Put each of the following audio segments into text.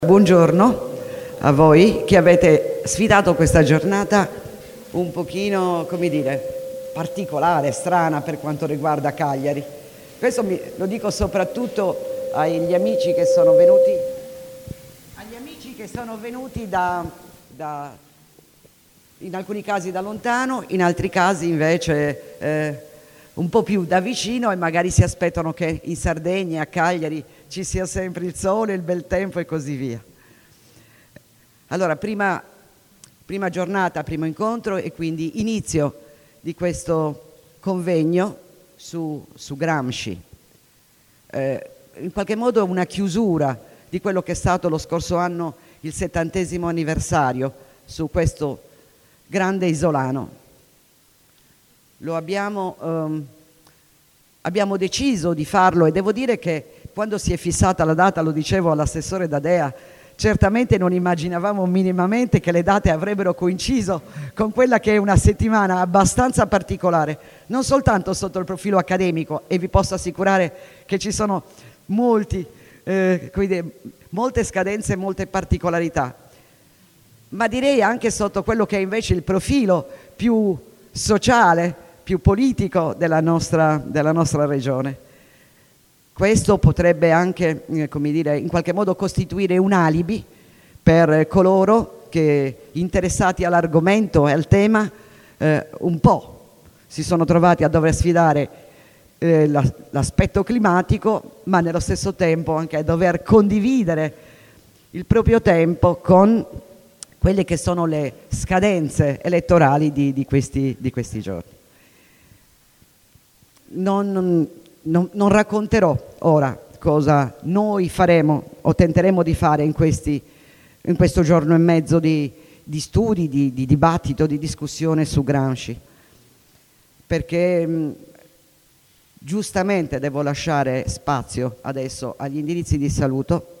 Buongiorno a voi che avete sfidato questa giornata un pochino, come dire, particolare, strana per quanto riguarda Cagliari. Questo lo dico soprattutto agli amici che sono venuti in alcuni casi da lontano, in altri casi invece un po' più da vicino, e magari si aspettano che in Sardegna e a Cagliari ci sia sempre il sole, il bel tempo e così via. Allora, prima giornata, primo incontro e quindi inizio di questo convegno su Gramsci. In qualche modo una chiusura di quello che è stato lo scorso anno il 70° anniversario su questo grande isolano. Abbiamo deciso di farlo, e devo dire che quando si è fissata la data, lo dicevo all'assessore D'Adea, certamente non immaginavamo minimamente che le date avrebbero coinciso con quella che è una settimana abbastanza particolare, non soltanto sotto il profilo accademico, e vi posso assicurare che ci sono molte scadenze e molte particolarità, ma direi anche sotto quello che è invece il profilo più sociale, più politico della nostra regione. Questo potrebbe anche, come dire, in qualche modo costituire un alibi per coloro che, interessati all'argomento e al tema, un po' si sono trovati a dover sfidare l'aspetto climatico, ma nello stesso tempo anche a dover condividere il proprio tempo con quelle che sono le scadenze elettorali di questi giorni. Non racconterò ora cosa noi faremo o tenteremo di fare in questo giorno e mezzo di studi, di dibattito, di discussione su Gramsci, perché giustamente devo lasciare spazio adesso agli indirizzi di saluto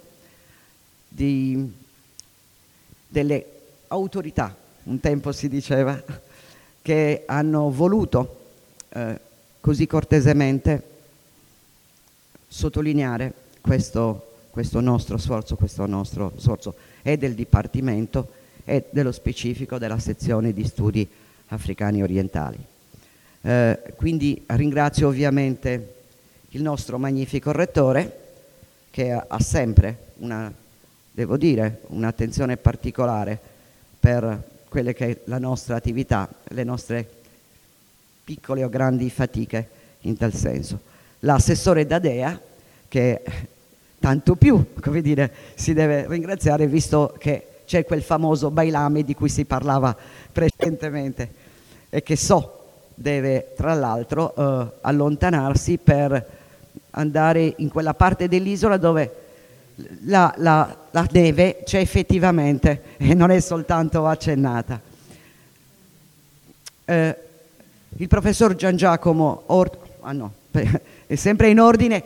delle autorità, un tempo si diceva, che hanno voluto così cortesemente sottolineare questo nostro sforzo e del Dipartimento e dello specifico della sezione di studi africani orientali. Quindi ringrazio ovviamente il nostro magnifico rettore, che ha sempre un'attenzione particolare per quelle che è la nostra attività, le nostre piccole o grandi fatiche in tal senso. L'assessore D'Adea, che tanto più, come dire, si deve ringraziare, visto che c'è quel famoso bailame di cui si parlava precedentemente e che deve tra l'altro allontanarsi per andare in quella parte dell'isola dove la neve c'è effettivamente e non è soltanto accennata. Il professor Gian Giacomo è sempre in ordine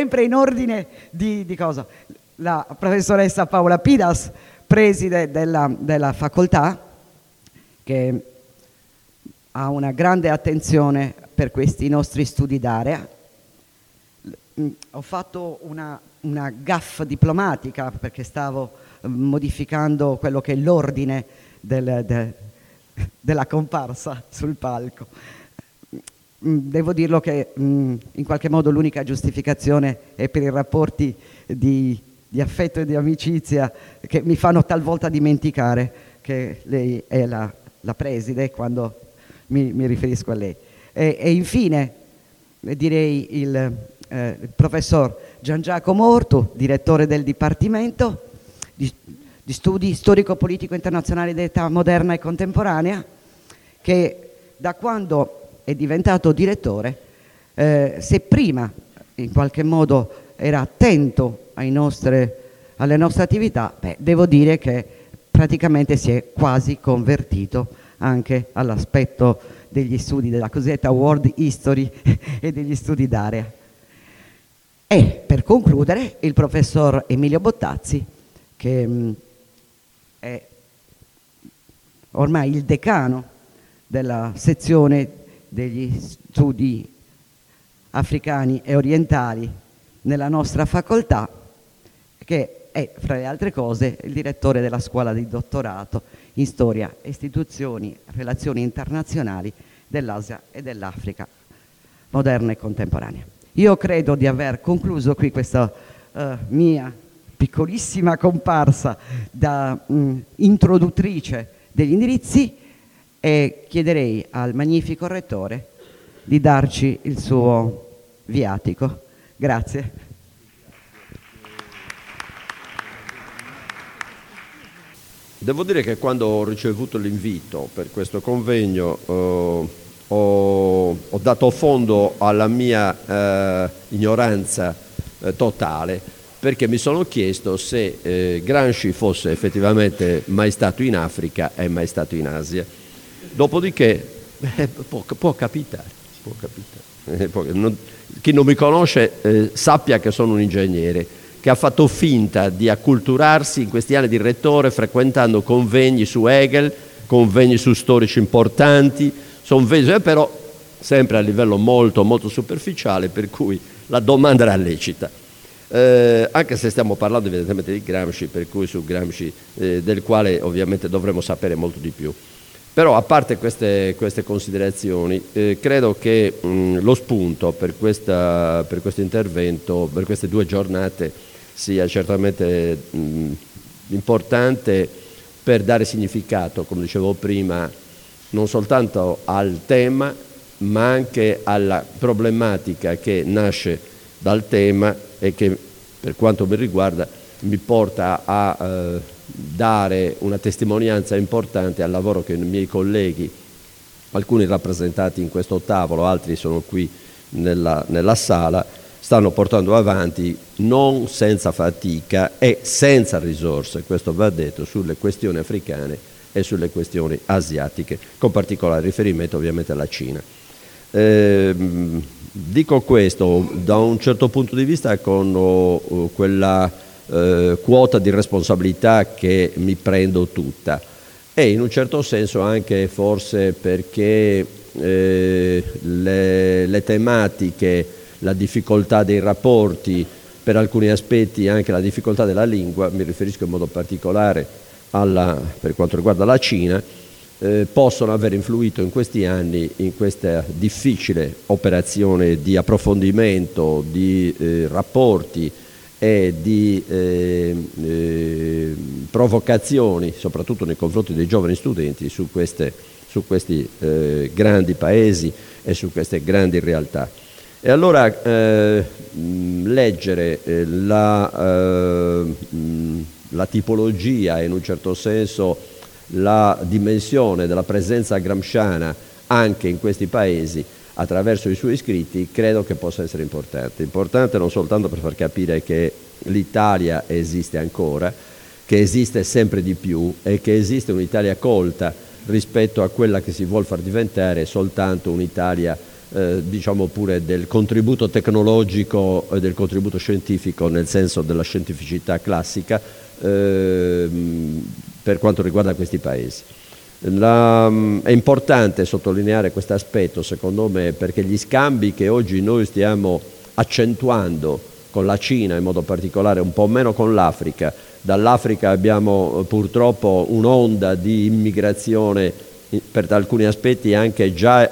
di cosa? La professoressa Paola Pidas, preside della facoltà, che ha una grande attenzione per questi nostri studi d'area. Ho fatto una gaffe diplomatica perché stavo modificando quello che è l'ordine della comparsa sul palco. Devo dirlo che in qualche modo l'unica giustificazione è per i rapporti di affetto e di amicizia che mi fanno talvolta dimenticare che lei è la preside quando mi riferisco a lei. E infine direi il professor Gian Giacomo Ortu, direttore del Dipartimento di Studi Storico-Politico Internazionali d'età moderna e contemporanea, che da quando è diventato direttore, se prima in qualche modo era attento alle nostre attività, devo dire che praticamente si è quasi convertito anche all'aspetto degli studi della cosiddetta World History e degli studi d'area. E per concludere il professor Emilio Bottazzi, che è ormai il decano della sezione degli studi africani e orientali nella nostra facoltà, che è, fra le altre cose, il direttore della scuola di dottorato in storia, istituzioni, relazioni internazionali dell'Asia e dell'Africa moderna e contemporanea. Io credo di aver concluso qui questa mia piccolissima comparsa da introduttrice degli indirizzi e chiederei al magnifico rettore di darci il suo viatico. Grazie. Devo dire che quando ho ricevuto l'invito per questo convegno ho dato fondo alla mia ignoranza totale, perché mi sono chiesto se Gramsci fosse effettivamente mai stato in Africa e mai stato in Asia. Dopodiché può capitare. Chi non mi conosce sappia che sono un ingegnere che ha fatto finta di acculturarsi in questi anni di rettore frequentando convegni su Hegel, convegni su storici importanti, però sempre a livello molto molto superficiale, per cui la domanda era lecita. Anche se stiamo parlando evidentemente di Gramsci, per cui su Gramsci del quale ovviamente dovremo sapere molto di più. Però a parte queste considerazioni, credo che lo spunto per questo intervento, per queste 2 giornate, sia certamente importante per dare significato, come dicevo prima, non soltanto al tema, ma anche alla problematica che nasce dal tema e che, per quanto mi riguarda, mi porta a dare una testimonianza importante al lavoro che i miei colleghi, alcuni rappresentati in questo tavolo, altri sono qui nella sala, stanno portando avanti non senza fatica e senza risorse, questo va detto, sulle questioni africane e sulle questioni asiatiche, con particolare riferimento ovviamente alla Cina. Dico questo da un certo punto di vista con quella quota di responsabilità che mi prendo tutta, e in un certo senso anche forse perché le tematiche, la difficoltà dei rapporti, per alcuni aspetti anche la difficoltà della lingua, mi riferisco in modo particolare per quanto riguarda la Cina, possono aver influito in questi anni in questa difficile operazione di approfondimento di rapporti e di provocazioni, soprattutto nei confronti dei giovani studenti, su questi grandi paesi e su queste grandi realtà. E allora leggere la tipologia e in un certo senso la dimensione della presenza gramsciana anche in questi paesi attraverso i suoi scritti credo che possa essere importante non soltanto per far capire che l'Italia esiste ancora, che esiste sempre di più e che esiste un'Italia colta rispetto a quella che si vuol far diventare soltanto un'Italia diciamo pure del contributo tecnologico e del contributo scientifico nel senso della scientificità classica per quanto riguarda questi paesi. È importante sottolineare questo aspetto, secondo me, perché gli scambi che oggi noi stiamo accentuando con la Cina, in modo particolare un po' meno con l'Africa, dall'Africa abbiamo purtroppo un'onda di immigrazione per alcuni aspetti anche già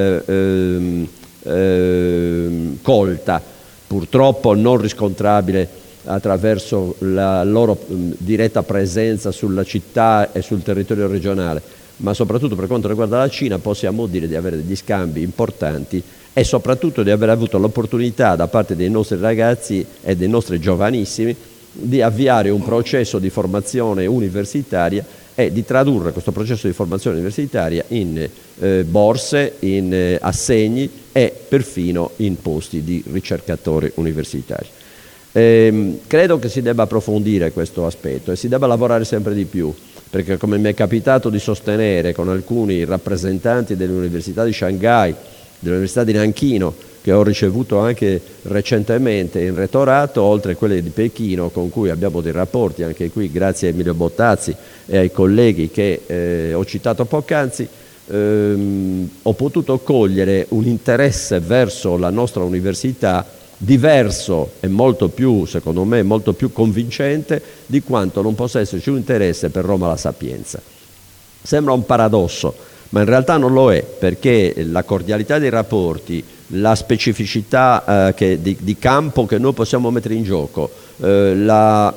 colta, purtroppo non riscontrabile attraverso la loro diretta presenza sulla città e sul territorio regionale, ma soprattutto per quanto riguarda la Cina possiamo dire di avere degli scambi importanti e soprattutto di aver avuto l'opportunità da parte dei nostri ragazzi e dei nostri giovanissimi di avviare un processo di formazione universitaria e di tradurre questo processo di formazione universitaria in borse, in assegni e perfino in posti di ricercatori universitari. Credo che si debba approfondire questo aspetto e si debba lavorare sempre di più, perché come mi è capitato di sostenere con alcuni rappresentanti dell'Università di Shanghai, dell'Università di Nanchino, che ho ricevuto anche recentemente in rettorato, oltre a quelle di Pechino, con cui abbiamo dei rapporti anche qui, grazie a Emilio Bottazzi e ai colleghi che ho citato poc'anzi, ho potuto cogliere un interesse verso la nostra università diverso e molto più, secondo me, molto più convincente di quanto non possa esserci un interesse per Roma La Sapienza. Sembra un paradosso, ma in realtà non lo è, perché la cordialità dei rapporti, la specificità di campo che noi possiamo mettere in gioco, la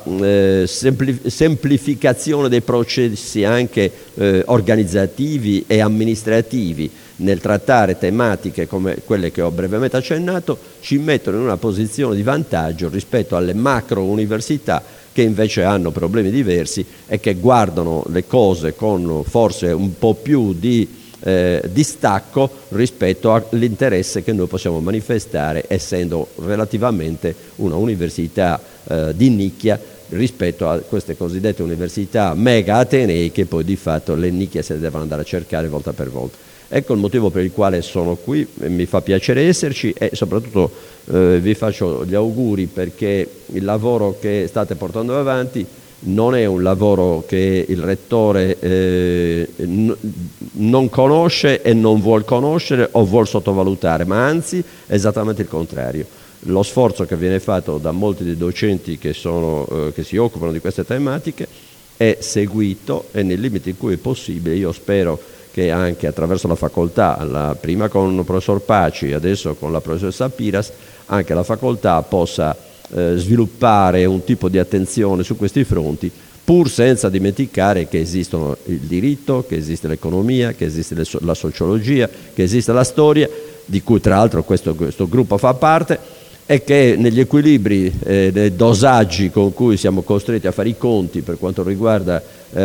semplificazione dei processi anche organizzativi e amministrativi nel trattare tematiche come quelle che ho brevemente accennato, ci mettono in una posizione di vantaggio rispetto alle macro università che invece hanno problemi diversi e che guardano le cose con forse un po' più di distacco rispetto all'interesse che noi possiamo manifestare, essendo relativamente una università di nicchia rispetto a queste cosiddette università mega atenei, che poi di fatto le nicchie se le devono andare a cercare volta per volta. Ecco il motivo per il quale sono qui, mi fa piacere esserci e soprattutto vi faccio gli auguri, perché il lavoro che state portando avanti non è un lavoro che il rettore non conosce e non vuol conoscere o vuol sottovalutare, ma anzi esattamente il contrario. Lo sforzo che viene fatto da molti dei docenti che si occupano di queste tematiche è seguito, e nei limiti in cui è possibile io spero che anche attraverso la facoltà, prima con il professor Paci, adesso con la professoressa Piras, anche la facoltà possa sviluppare un tipo di attenzione su questi fronti, pur senza dimenticare che esistono il diritto, che esiste l'economia, che esiste la sociologia, che esiste la storia, di cui tra l'altro questo gruppo fa parte, e che negli equilibri, nei dosaggi con cui siamo costretti a fare i conti per quanto riguarda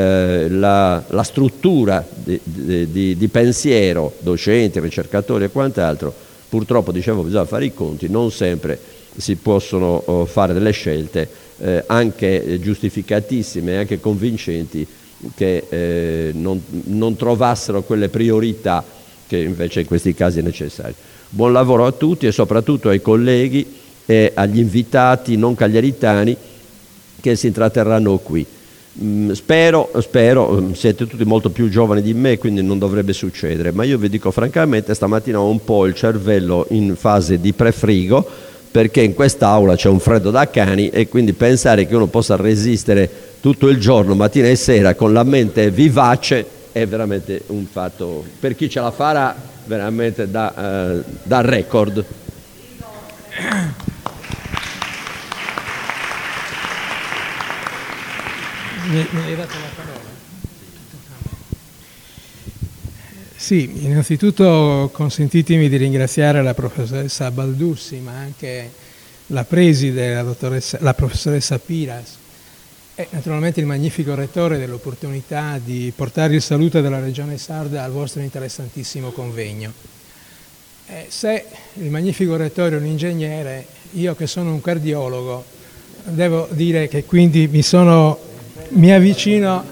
la struttura di pensiero, docenti, ricercatori e quant'altro, purtroppo bisogna fare i conti, non sempre si possono fare delle scelte anche giustificatissime e anche convincenti che non trovassero quelle priorità che invece in questi casi è necessario. Buon lavoro a tutti e soprattutto ai colleghi e agli invitati non cagliaritani che si intratterranno qui. Spero, siete tutti molto più giovani di me, quindi non dovrebbe succedere, ma io vi dico francamente, stamattina ho un po' il cervello in fase di prefrigo, perché in quest'aula c'è un freddo da cani, e quindi pensare che uno possa resistere tutto il giorno, mattina e sera, con la mente vivace è veramente un fatto, per chi ce la farà, veramente da record. Mi hai dato la parola? Sì, innanzitutto consentitemi di ringraziare la professoressa Baldussi, ma anche la preside, la professoressa Piras, e naturalmente il magnifico rettore dell'opportunità di portare il saluto della Regione Sarda al vostro interessantissimo convegno. Se il magnifico rettore è un ingegnere, io che sono un cardiologo, devo dire che quindi mi avvicino,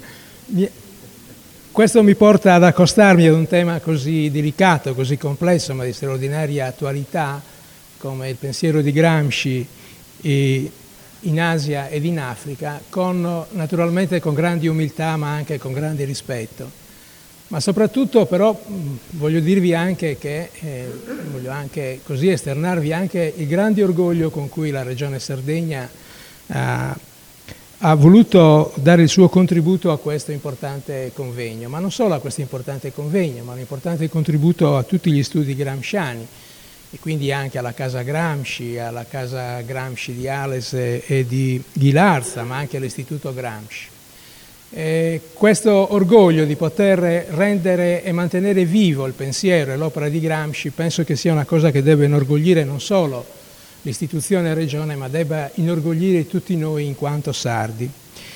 questo mi porta ad accostarmi ad un tema così delicato, così complesso, ma di straordinaria attualità, come il pensiero di Gramsci in Asia ed in Africa, naturalmente con grande umiltà ma anche con grande rispetto. Ma soprattutto però voglio dirvi anche che, voglio anche così esternarvi anche il grande orgoglio con cui la Regione Sardegna ha voluto dare il suo contributo a questo importante convegno, ma non solo a questo importante convegno, ma un importante contributo a tutti gli studi gramsciani, e quindi anche alla Casa Gramsci, alla Casa Gramsci di Ales e di Ghilarza, ma anche all'Istituto Gramsci. Questo orgoglio di poter rendere e mantenere vivo il pensiero e l'opera di Gramsci penso che sia una cosa che deve inorgoglire non solo l'istituzione regione, ma debba inorgoglire tutti noi in quanto sardi.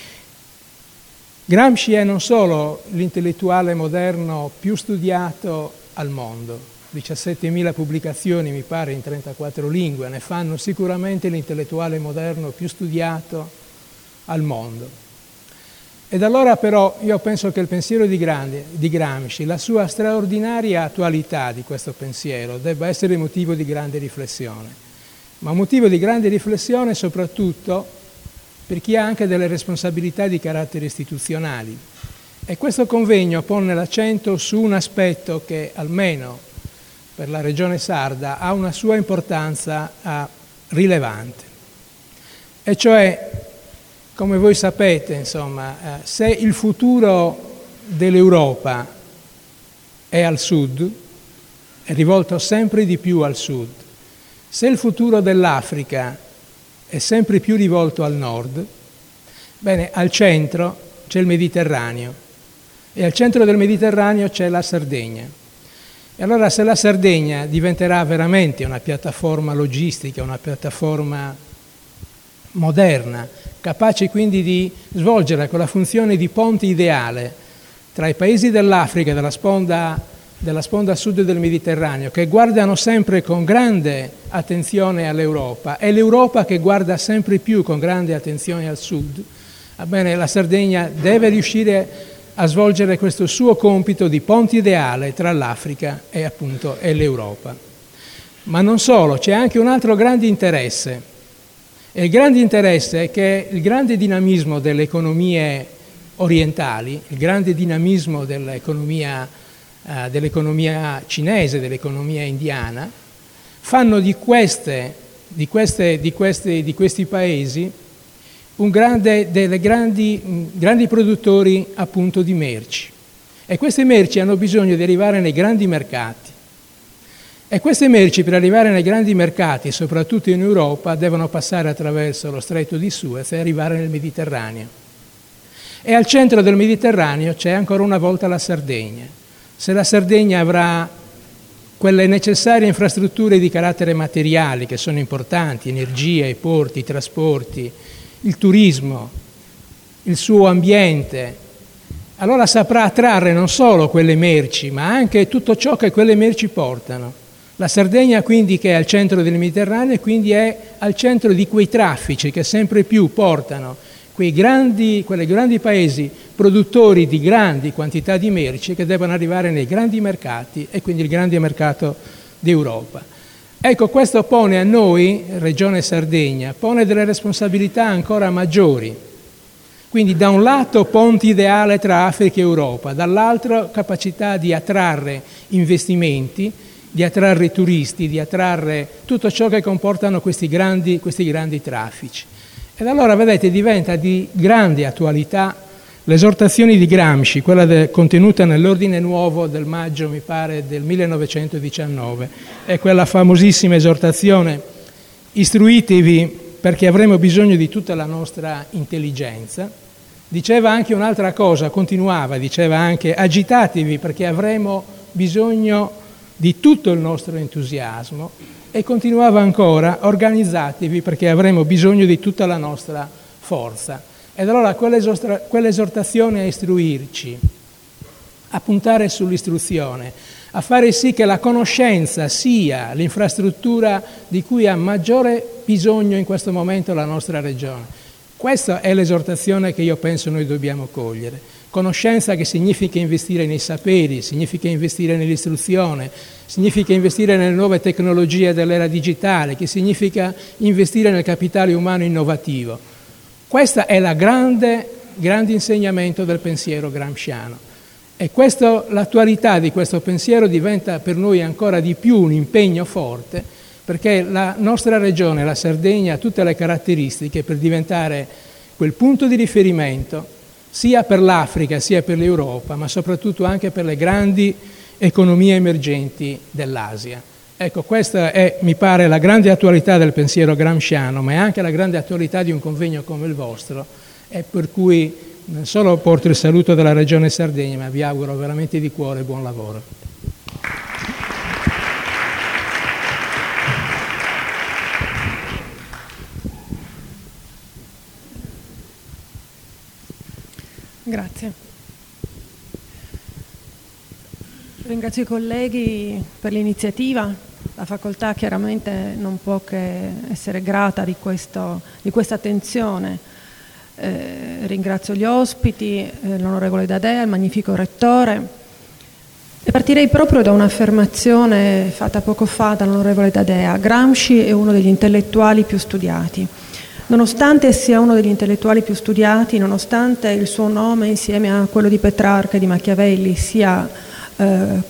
Gramsci è non solo l'intellettuale moderno più studiato al mondo, 17.000 pubblicazioni mi pare in 34 lingue, ne fanno sicuramente l'intellettuale moderno più studiato al mondo. Ed allora però io penso che il pensiero di Gramsci, la sua straordinaria attualità di questo pensiero, debba essere motivo di grande riflessione, ma motivo di grande riflessione soprattutto per chi ha anche delle responsabilità di carattere istituzionali. E questo convegno pone l'accento su un aspetto che almeno per la Regione Sarda ha una sua importanza rilevante. E cioè, come voi sapete, insomma, se il futuro dell'Europa è al sud, è rivolto sempre di più al sud. Se il futuro dell'Africa è sempre più rivolto al nord, bene, al centro c'è il Mediterraneo e al centro del Mediterraneo c'è la Sardegna. E allora se la Sardegna diventerà veramente una piattaforma logistica, una piattaforma moderna, capace quindi di svolgere quella funzione di ponte ideale tra i paesi dell'Africa, della sponda sud del Mediterraneo, che guardano sempre con grande attenzione all'Europa, e l'Europa che guarda sempre più con grande attenzione al sud, bene, la Sardegna deve riuscire a svolgere questo suo compito di ponte ideale tra l'Africa e appunto l'Europa. Ma non solo, c'è anche un altro grande interesse. E il grande interesse è che il grande dinamismo delle economie orientali, il grande dinamismo dell'economia cinese, dell'economia indiana, fanno di questi paesi grandi produttori appunto di merci. E queste merci hanno bisogno di arrivare nei grandi mercati. E queste merci, per arrivare nei grandi mercati, soprattutto in Europa, devono passare attraverso lo Stretto di Suez e arrivare nel Mediterraneo. E al centro del Mediterraneo c'è ancora una volta la Sardegna. Se la Sardegna avrà quelle necessarie infrastrutture di carattere materiale, che sono importanti, energia, i porti, i trasporti, il turismo, il suo ambiente, allora saprà attrarre non solo quelle merci, ma anche tutto ciò che quelle merci portano. La Sardegna quindi, che è al centro del Mediterraneo, quindi è al centro di quei traffici che sempre più portano quei grandi paesi produttori di grandi quantità di merci che devono arrivare nei grandi mercati, e quindi il grande mercato d'Europa. Ecco, questo pone a noi, Regione Sardegna, pone delle responsabilità ancora maggiori. Quindi da un lato ponte ideale tra Africa e Europa, dall'altro capacità di attrarre investimenti, di attrarre turisti, di attrarre tutto ciò che comportano questi grandi traffici. Ed allora, vedete, diventa di grande attualità l'esortazione di Gramsci, quella contenuta nell'Ordine Nuovo del maggio, mi pare, del 1919, è quella famosissima esortazione: istruitevi perché avremo bisogno di tutta la nostra intelligenza. Diceva anche un'altra cosa, diceva anche: agitatevi perché avremo bisogno di tutto il nostro entusiasmo, e continuava ancora: organizzatevi perché avremo bisogno di tutta la nostra forza. Ed allora quell'esortazione a istruirci, a puntare sull'istruzione, a fare sì che la conoscenza sia l'infrastruttura di cui ha maggiore bisogno in questo momento la nostra regione. Questa è l'esortazione che io penso noi dobbiamo cogliere. Conoscenza, che significa investire nei saperi, significa investire nell'istruzione, significa investire nelle nuove tecnologie dell'era digitale, che significa investire nel capitale umano innovativo. Questo è il grande insegnamento del pensiero gramsciano. E l'attualità di questo pensiero diventa per noi ancora di più un impegno forte, perché la nostra regione, la Sardegna, ha tutte le caratteristiche per diventare quel punto di riferimento sia per l'Africa sia per l'Europa, ma soprattutto anche per le grandi economie emergenti dell'Asia. Ecco, questa è, mi pare, la grande attualità del pensiero gramsciano, ma è anche la grande attualità di un convegno come il vostro, e per cui non solo porto il saluto della Regione Sardegna, ma vi auguro veramente di cuore buon lavoro. Grazie. Ringrazio i colleghi per l'iniziativa. La facoltà chiaramente non può che essere grata di questa attenzione. Ringrazio gli ospiti, l'onorevole D'Adea, il magnifico rettore. E partirei proprio da un'affermazione fatta poco fa dall'onorevole D'Adea. Gramsci è uno degli intellettuali più studiati. Nonostante sia uno degli intellettuali più studiati, nonostante il suo nome insieme a quello di Petrarca e di Machiavelli sia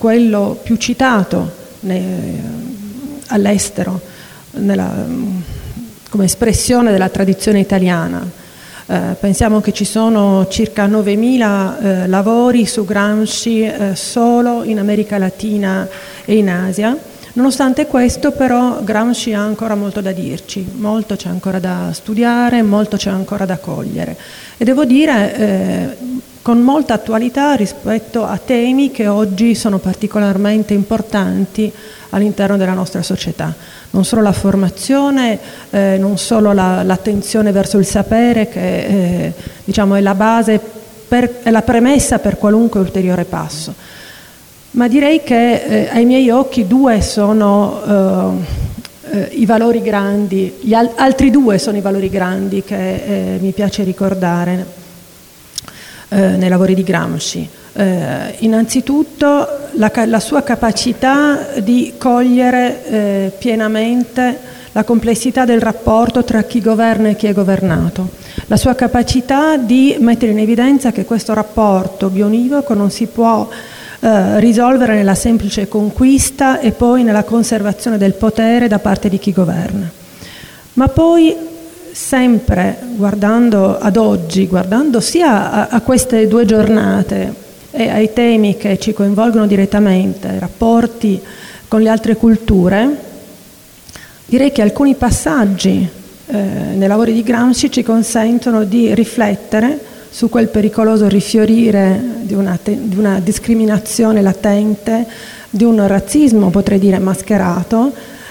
quello più citato all'estero espressione della tradizione italiana. Pensiamo che ci sono circa 9.000 lavori su Gramsci solo in America Latina e in Asia. Nonostante questo, però, Gramsci ha ancora molto da dirci, molto c'è ancora da studiare, molto c'è ancora da cogliere. E devo dire con molta attualità rispetto a temi che oggi sono particolarmente importanti all'interno della nostra società. Non solo la formazione, non solo l'attenzione verso il sapere, che diciamo è la base, è la premessa per qualunque ulteriore passo. Ma direi che ai miei occhi due sono i valori grandi, altri due sono i valori grandi che mi piace ricordare nei lavori di Gramsci. Innanzitutto la sua capacità di cogliere pienamente la complessità del rapporto tra chi governa e chi è governato, la sua capacità di mettere in evidenza che questo rapporto bionivoco non si può risolvere nella semplice conquista e poi nella conservazione del potere da parte di chi governa. Ma poi sempre guardando ad oggi, guardando sia a queste due giornate e ai temi che ci coinvolgono direttamente, i rapporti con le altre culture, direi che alcuni passaggi nei lavori di Gramsci ci consentono di riflettere su quel pericoloso rifiorire di una discriminazione latente, di un razzismo, potrei dire, mascherato,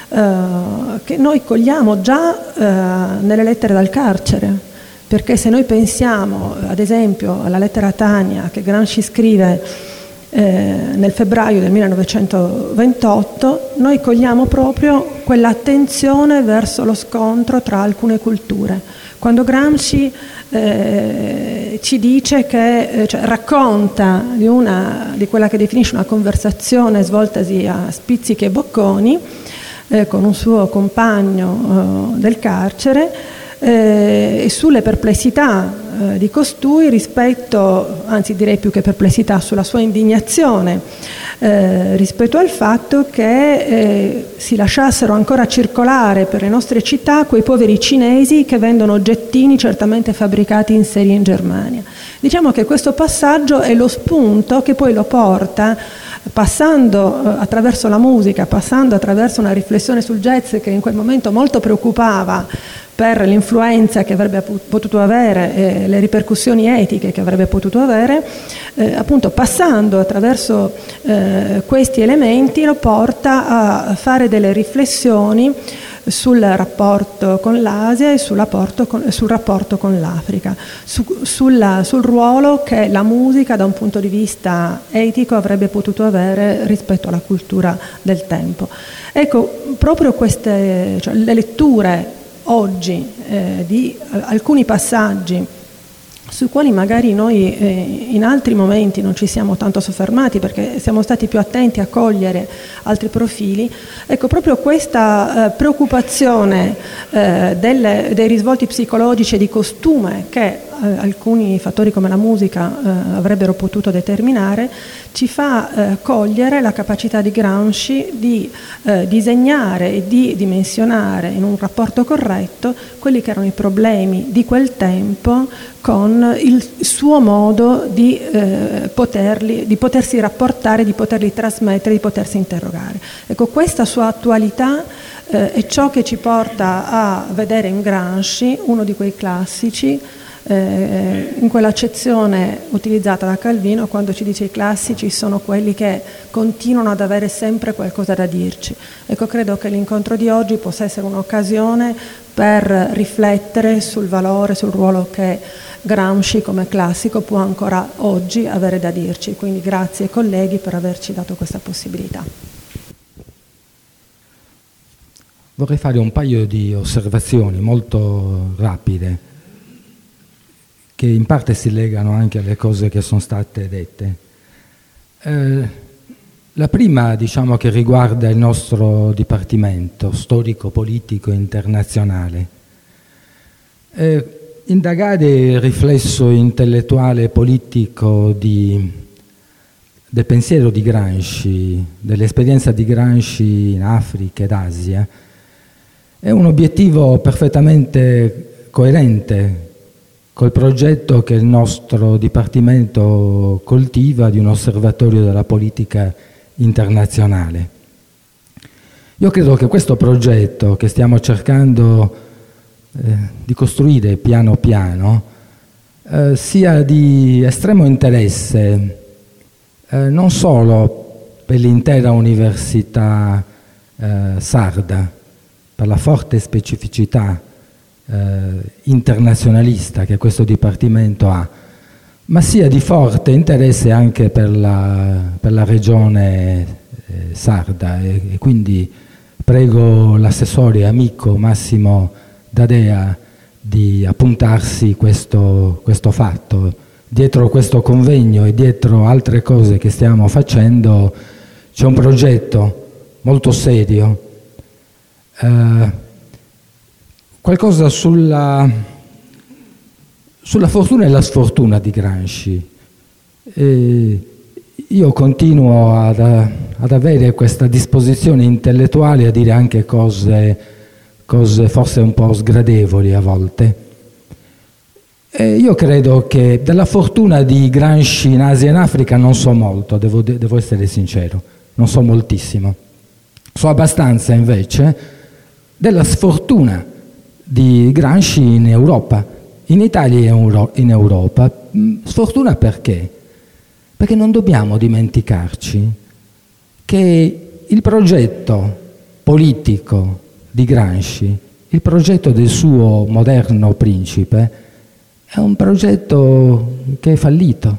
che noi cogliamo già nelle lettere dal carcere, perché se noi pensiamo ad esempio alla lettera a Tania che Gramsci scrive nel febbraio del 1928, noi cogliamo proprio quell'attenzione verso lo scontro tra alcune culture. Quando Gramsci ci dice che racconta di quella che definisce una conversazione svoltasi a spizzichi e bocconi con un suo compagno del carcere e sulle perplessità di costui rispetto, anzi direi più che perplessità, sulla sua indignazione rispetto al fatto che si lasciassero ancora circolare per le nostre città quei poveri cinesi che vendono oggettini certamente fabbricati in serie in Germania. Diciamo che questo passaggio è lo spunto che poi lo porta, passando attraverso la musica, passando attraverso una riflessione sul jazz che in quel momento molto preoccupava per l'influenza che avrebbe potuto avere e le ripercussioni etiche che avrebbe potuto avere, appunto passando attraverso questi elementi lo porta a fare delle riflessioni sul rapporto con l'Asia e sul rapporto con l'Africa, sul ruolo che la musica da un punto di vista etico avrebbe potuto avere rispetto alla cultura del tempo. Ecco, proprio queste, le letture oggi di alcuni passaggi sui quali magari noi in altri momenti non ci siamo tanto soffermati perché siamo stati più attenti a cogliere altri profili. Ecco, proprio questa preoccupazione dei risvolti psicologici e di costume che alcuni fattori come la musica avrebbero potuto determinare ci fa cogliere la capacità di Gramsci di disegnare e di dimensionare in un rapporto corretto quelli che erano i problemi di quel tempo con il suo modo di potersi rapportare, di poterli trasmettere, di potersi interrogare. Ecco, questa sua attualità è ciò che ci porta a vedere in Gramsci uno di quei classici, in quell'accezione utilizzata da Calvino quando ci dice i classici sono quelli che continuano ad avere sempre qualcosa da dirci. Ecco, credo che l'incontro di oggi possa essere un'occasione per riflettere sul valore, sul ruolo che Gramsci come classico può ancora oggi avere da dirci. Quindi grazie ai colleghi per averci dato questa possibilità. Vorrei fare un paio di osservazioni molto rapide che in parte si legano anche alle cose che sono state dette. La prima, diciamo, che riguarda il nostro dipartimento storico-politico internazionale. Indagare il riflesso intellettuale e politico del pensiero di Gramsci, dell'esperienza di Gramsci in Africa ed Asia, È un obiettivo perfettamente coerente col progetto che il nostro Dipartimento coltiva di un osservatorio della politica internazionale. Io credo che questo progetto che stiamo cercando di costruire piano piano sia di estremo interesse non solo per l'intera università sarda, per la forte specificità internazionalista che questo Dipartimento ha, ma sia di forte interesse anche per la regione sarda e quindi prego l'assessore e amico Massimo D'Adea di appuntarsi questo fatto. Dietro questo convegno e dietro altre cose che stiamo facendo c'è un progetto molto serio, qualcosa sulla fortuna e la sfortuna di Gramsci. Io continuo ad avere questa disposizione intellettuale a dire anche cose forse un po' sgradevoli a volte. Io credo che della fortuna di Gramsci in Asia e in Africa non so molto, devo essere sincero, non so moltissimo. So abbastanza invece della sfortuna di Gramsci in Europa, in Italia e in Europa. Sfortuna perché? Perché non dobbiamo dimenticarci che il progetto politico di Gramsci, il progetto del suo moderno principe, è un progetto che è fallito,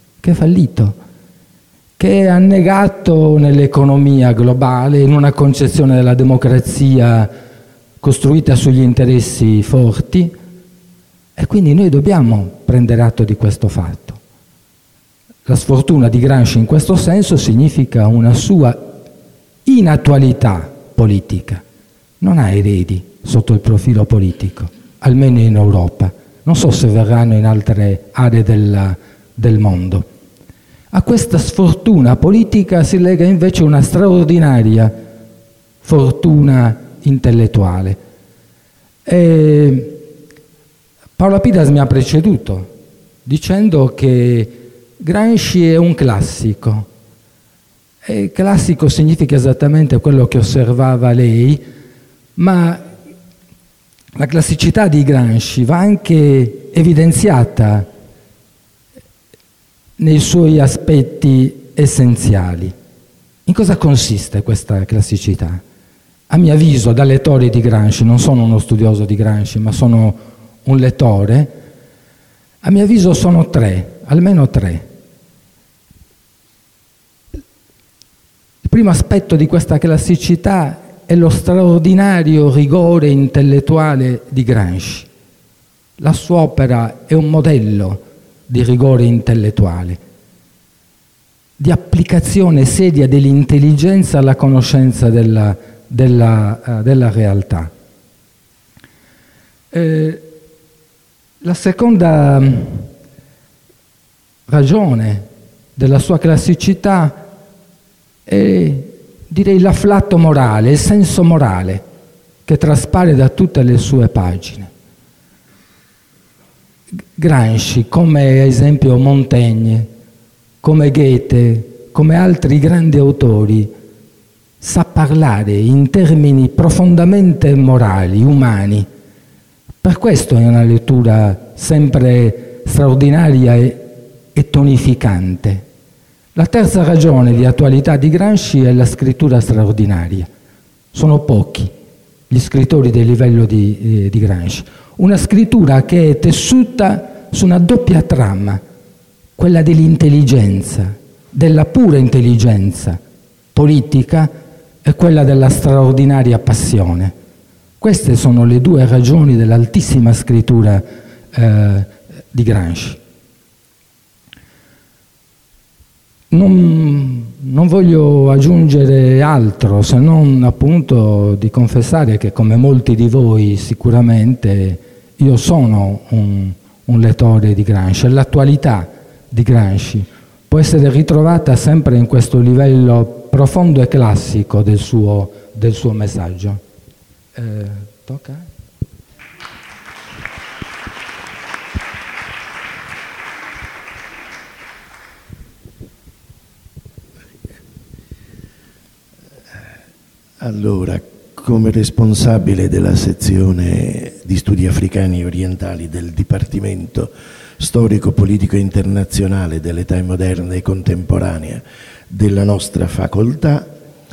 che è annegato nell'economia globale, in una concezione della democrazia costruita sugli interessi forti, e quindi noi dobbiamo prendere atto di questo fatto. La sfortuna di Gramsci in questo senso significa una sua inattualità politica. Non ha eredi sotto il profilo politico, almeno in Europa. Non so se verranno in altre aree del mondo. A questa sfortuna politica si lega invece una straordinaria fortuna intellettuale. Paola Pidas mi ha preceduto dicendo che Gramsci è un classico. E classico significa esattamente quello che osservava lei, ma la classicità di Gramsci va anche evidenziata nei suoi aspetti essenziali. In cosa consiste questa classicità? A mio avviso, da lettore di Gramsci, non sono uno studioso di Gramsci, ma sono un lettore, a mio avviso sono tre, almeno tre. Il primo aspetto di questa classicità è lo straordinario rigore intellettuale di Gramsci. La sua opera è un modello di rigore intellettuale, di applicazione seria dell'intelligenza alla conoscenza della realtà. La seconda ragione della sua classicità è, direi, l'afflato morale, il senso morale che traspare da tutte le sue pagine. Gramsci, come ad esempio Montaigne, come Goethe, come altri grandi autori, sa parlare in termini profondamente morali, umani. Per questo è una lettura sempre straordinaria e tonificante. La terza ragione di attualità di Gramsci è la scrittura straordinaria. Sono pochi gli scrittori del livello di Gramsci. Una scrittura che è tessuta su una doppia trama, quella dell'intelligenza, della pura intelligenza politica e quella della straordinaria passione. Queste sono le due ragioni dell'altissima scrittura di Gramsci. Non voglio aggiungere altro, se non appunto di confessare che, come molti di voi sicuramente, io sono un lettore di Gramsci. L'attualità di Gramsci può essere ritrovata sempre in questo livello profondo e classico del suo messaggio. Tocca? Allora, come responsabile della sezione di studi africani e orientali del Dipartimento Storico-Politico Internazionale dell'età moderna e contemporanea della nostra facoltà,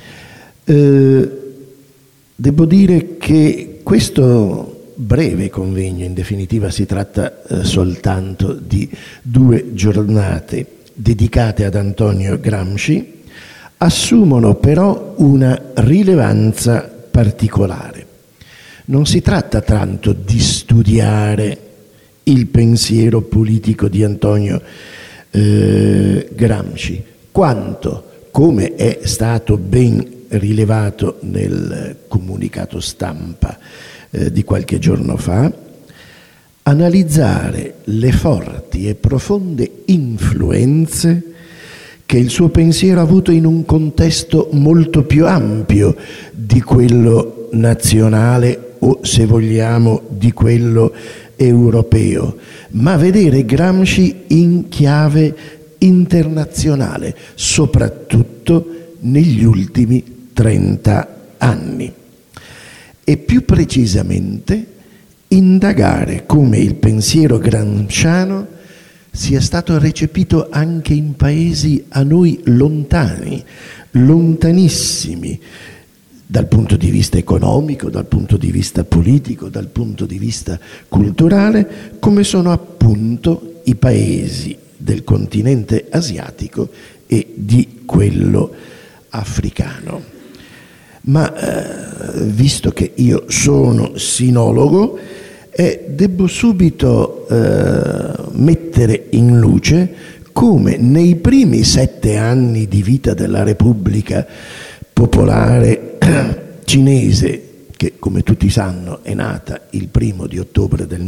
devo dire che questo breve convegno, in definitiva si tratta soltanto di 2 giornate dedicate ad Antonio Gramsci, assumono però una rilevanza particolare. Non si tratta tanto di studiare il pensiero politico di Antonio Gramsci, quanto, come è stato ben rilevato nel comunicato stampa di qualche giorno fa, analizzare le forti e profonde influenze che il suo pensiero ha avuto in un contesto molto più ampio di quello nazionale o, se vogliamo, di quello europeo, ma vedere Gramsci in chiave internazionale, soprattutto negli ultimi 30 anni. E più precisamente indagare come il pensiero gramsciano sia stato recepito anche in paesi a noi lontani, lontanissimi, dal punto di vista economico, dal punto di vista politico, dal punto di vista culturale, come sono appunto i paesi del continente asiatico e di quello africano. Ma visto che io sono sinologo, devo subito mettere in luce come nei primi 7 anni di vita della Repubblica Popolare Cinese, che come tutti sanno è nata il 1° di ottobre del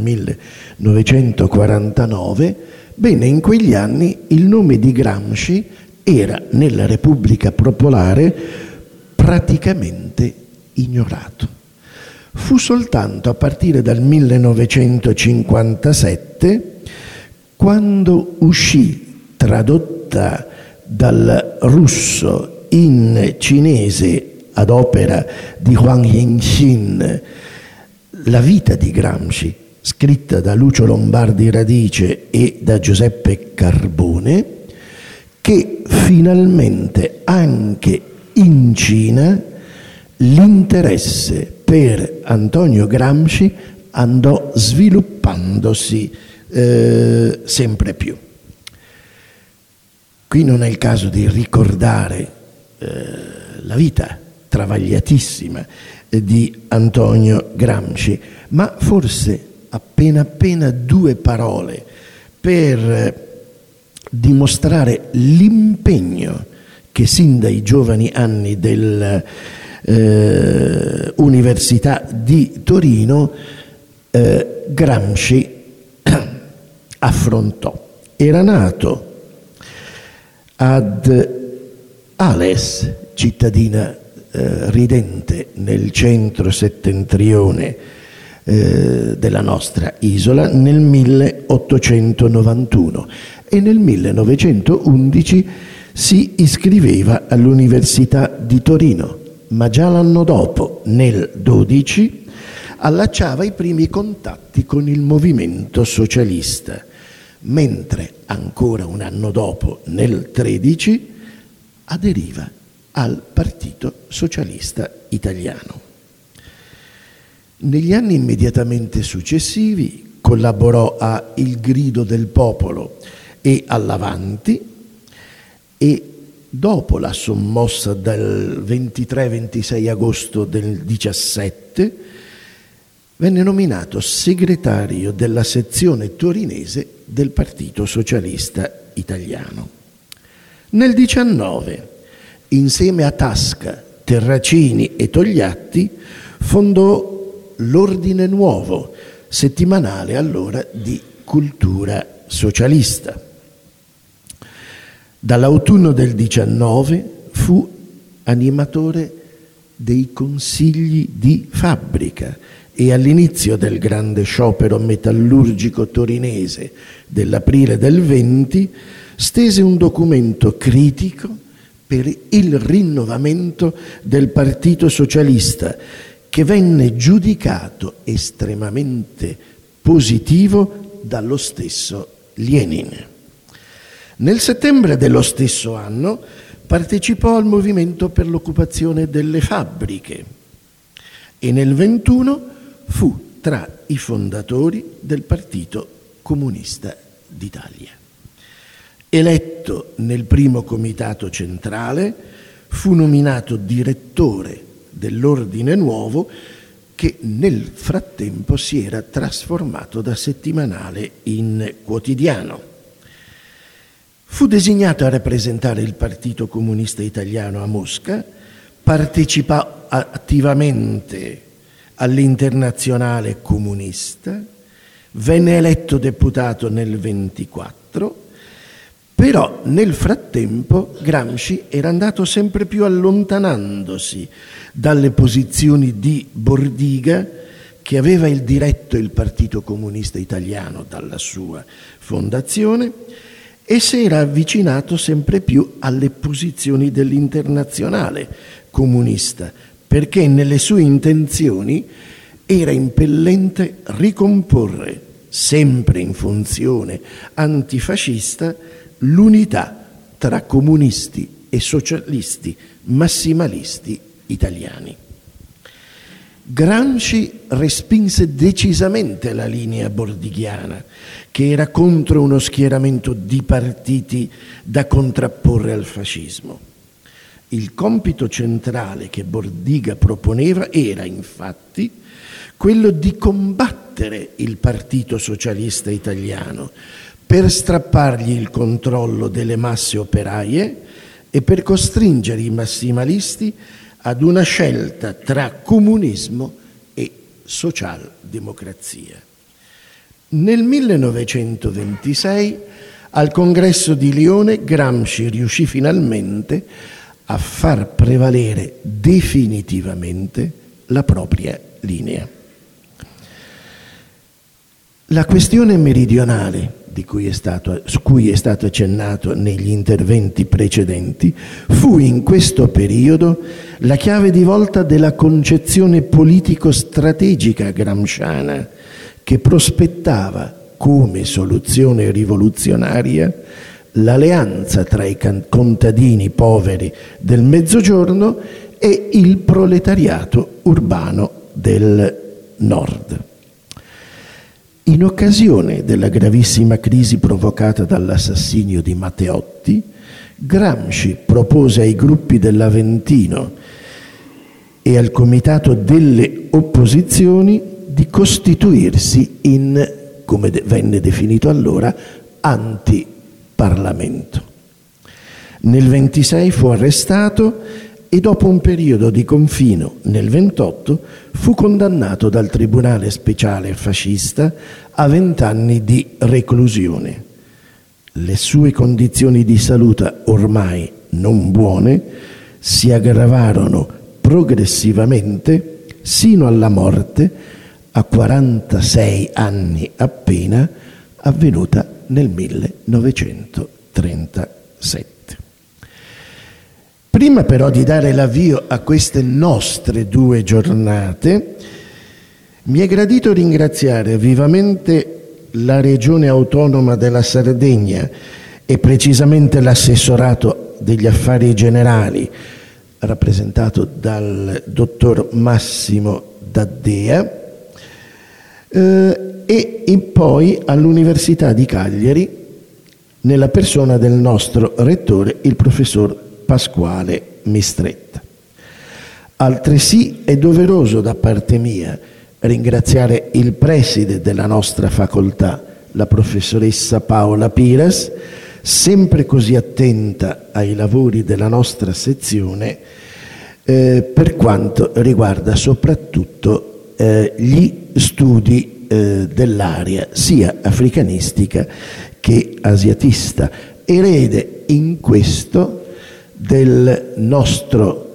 1949, bene, in quegli anni il nome di Gramsci era nella Repubblica Popolare praticamente ignorato. Fu soltanto a partire dal 1957, quando uscì, tradotta dal russo in cinese ad opera di Huang Yingxin, La vita di Gramsci, scritta da Lucio Lombardi Radice e da Giuseppe Carbone, che finalmente anche in Cina l'interesse per Antonio Gramsci andò sviluppandosi sempre più. Qui non è il caso di ricordare la vita travagliatissima di Antonio Gramsci, ma forse appena 2 parole per dimostrare l'impegno che sin dai giovani anni dell'Università di Torino Gramsci affrontò. Era nato ad Ales, cittadina ridente nel centro settentrione della nostra isola, nel 1891 e nel 1911 si iscriveva all'Università di Torino, ma già l'anno dopo, nel 12, allacciava i primi contatti con il movimento socialista, mentre ancora un anno dopo, nel 13, aderiva al Partito Socialista Italiano. Negli anni immediatamente successivi collaborò a Il Grido del Popolo e all'Avanti, e dopo la sommossa del 23-26 agosto del 17 venne nominato segretario della sezione torinese del Partito Socialista Italiano. Nel 19, insieme a Tasca, Terracini e Togliatti, fondò l'Ordine Nuovo, settimanale allora di cultura socialista. Dall'autunno del 19 fu animatore dei consigli di fabbrica e all'inizio del grande sciopero metallurgico torinese dell'aprile del 20 stese un documento critico per il rinnovamento del Partito Socialista, che venne giudicato estremamente positivo dallo stesso Lenin. Nel settembre dello stesso anno partecipò al movimento per l'occupazione delle fabbriche e nel 21 fu tra i fondatori del Partito Comunista d'Italia. Eletto nel primo comitato centrale, fu nominato direttore dell'Ordine Nuovo, che nel frattempo si era trasformato da settimanale in quotidiano. Fu designato a rappresentare il Partito Comunista Italiano a Mosca, partecipò attivamente all'Internazionale Comunista, venne eletto deputato nel 24, però nel frattempo Gramsci era andato sempre più allontanandosi dalle posizioni di Bordiga, che aveva diretto il Partito Comunista Italiano dalla sua fondazione, e si era avvicinato sempre più alle posizioni dell'Internazionale Comunista, perché nelle sue intenzioni era impellente ricomporre, sempre in funzione antifascista, l'unità tra comunisti e socialisti massimalisti italiani. Gramsci respinse decisamente la linea bordighiana, che era contro uno schieramento di partiti da contrapporre al fascismo. Il compito centrale che Bordiga proponeva era, infatti, quello di combattere il Partito Socialista Italiano per strappargli il controllo delle masse operaie e per costringere i massimalisti ad una scelta tra comunismo e socialdemocrazia. Nel 1926, al Congresso di Lione, Gramsci riuscì finalmente a far prevalere definitivamente la propria linea. La questione meridionale, su cui è stato accennato negli interventi precedenti, fu in questo periodo la chiave di volta della concezione politico-strategica gramsciana, che prospettava come soluzione rivoluzionaria l'alleanza tra i contadini poveri del Mezzogiorno e il proletariato urbano del Nord. In occasione della gravissima crisi provocata dall'assassinio di Matteotti, Gramsci propose ai gruppi dell'Aventino e al Comitato delle Opposizioni di costituirsi in, come venne definito allora, antiparlamento. Nel 26 fu arrestato e dopo un periodo di confino nel 28 fu condannato dal Tribunale Speciale Fascista a 20 anni di reclusione. Le sue condizioni di salute, ormai non buone, si aggravarono progressivamente sino alla morte a 46 anni appena, avvenuta nel 1937. Prima però di dare l'avvio a queste nostre 2 giornate, mi è gradito ringraziare vivamente la Regione Autonoma della Sardegna e precisamente l'assessorato degli affari generali, rappresentato dal dottor Massimo Daddea, e poi all'Università di Cagliari, nella persona del nostro rettore, il professor Pasquale Mistretta. Altresì è doveroso da parte mia ringraziare il preside della nostra facoltà, la professoressa Paola Piras, sempre così attenta ai lavori della nostra sezione per quanto riguarda soprattutto gli studi dell'area sia africanistica che asiatista, erede in questo del nostro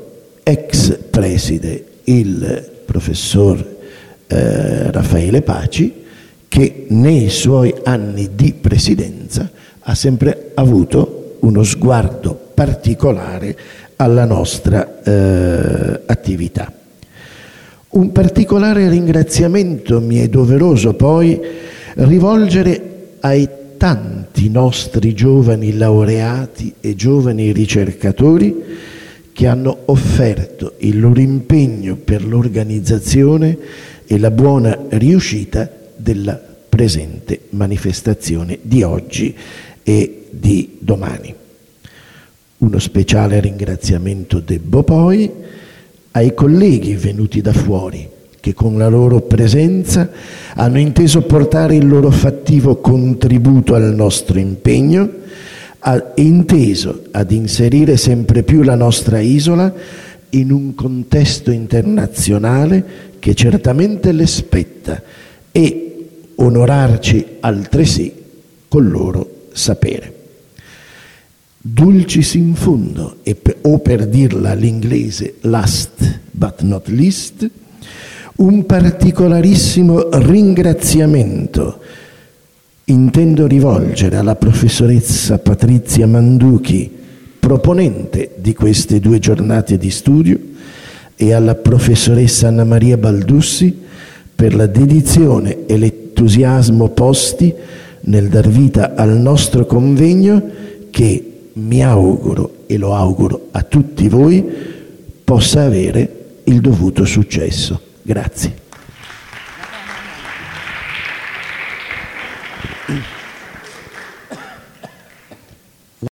ex preside, il professor Raffaele Paci, che nei suoi anni di presidenza ha sempre avuto uno sguardo particolare alla nostra attività. Un particolare ringraziamento mi è doveroso poi rivolgere ai tanti nostri giovani laureati e giovani ricercatori che hanno offerto il loro impegno per l'organizzazione e la buona riuscita della presente manifestazione di oggi e di domani. Uno speciale ringraziamento debbo poi ai colleghi venuti da fuori, che con la loro presenza hanno inteso portare il loro fattivo contributo al nostro impegno e inteso ad inserire sempre più la nostra isola in un contesto internazionale che certamente le spetta e onorarci altresì col loro sapere. Dulcis in fundo, o per dirla all'inglese last but not least, un particolarissimo ringraziamento intendo rivolgere alla professoressa Patrizia Manduchi, proponente di queste 2 giornate di studio, e alla professoressa Anna Maria Baldussi per la dedizione e l'entusiasmo posti nel dar vita al nostro convegno che mi auguro, e lo auguro a tutti voi, possa avere il dovuto successo. Grazie.